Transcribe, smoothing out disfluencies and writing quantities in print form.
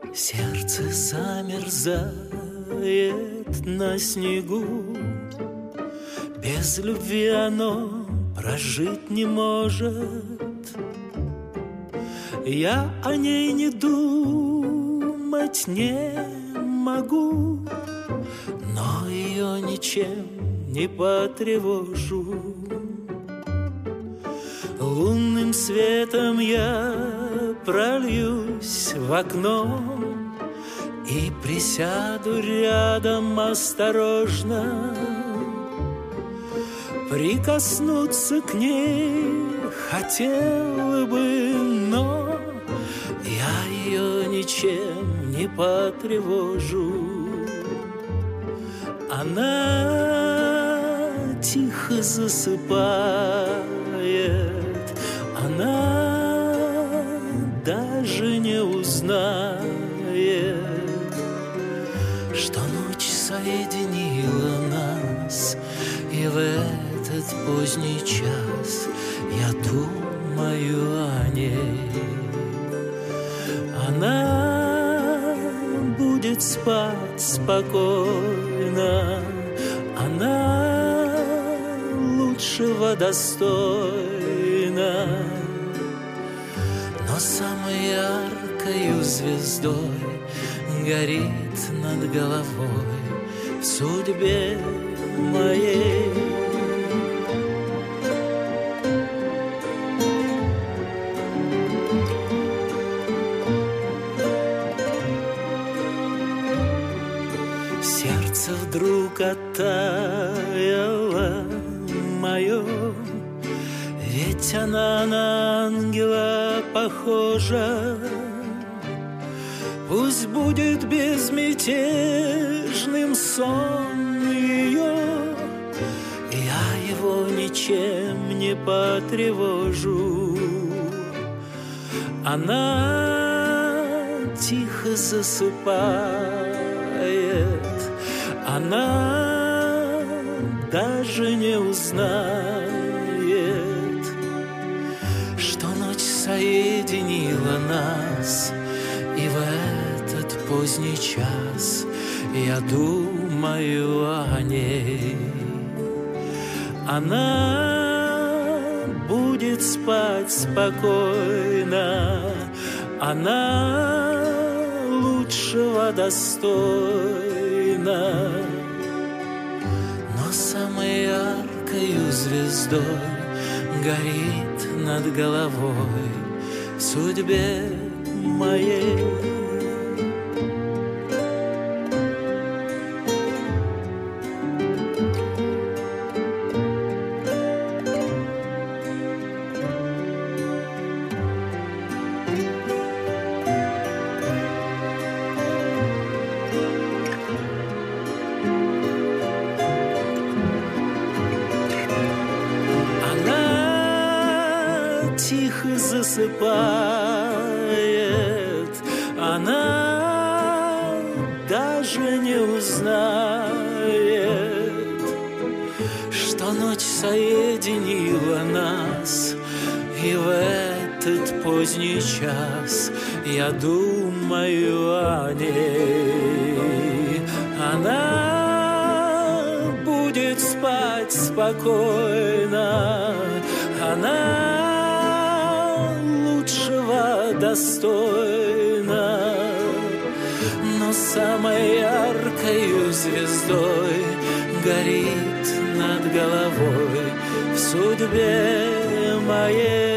Сердце замерзает на снегу, без любви оно прожить не может. Я о ней не думать не могу, но ее ничем не потревожу. Лунным светом я прольюсь в окно и присяду рядом осторожно. Прикоснуться к ней хотел бы, но я ее ничем не потревожу. Она тихо засыпает, она даже не узнает, что ночь соединила нас, и в этот поздний час я думаю о ней. Она будет спать спокойно, она лучшего достойна, но самой яркою звездой горит над головой в судьбе моей. Сердце вдруг оттаяло мое, ведь она на ангела похожа. Пусть будет безмятежным сон ее, я его ничем не потревожу. Она тихо засыпает, она даже не узнает, что ночь соединила нас, и в этот поздний час я думаю о ней. Она будет спать спокойно, она лучшего достойна, но самой яркою звездой горит над головой в судьбе моей. Тихо засыпает, она даже не узнает, что ночь соединила нас, и в этот поздний час я думаю о ней. Она будет спать спокойно, она лучшего достойна, но самой яркою звездой горит над головой в судьбе моей.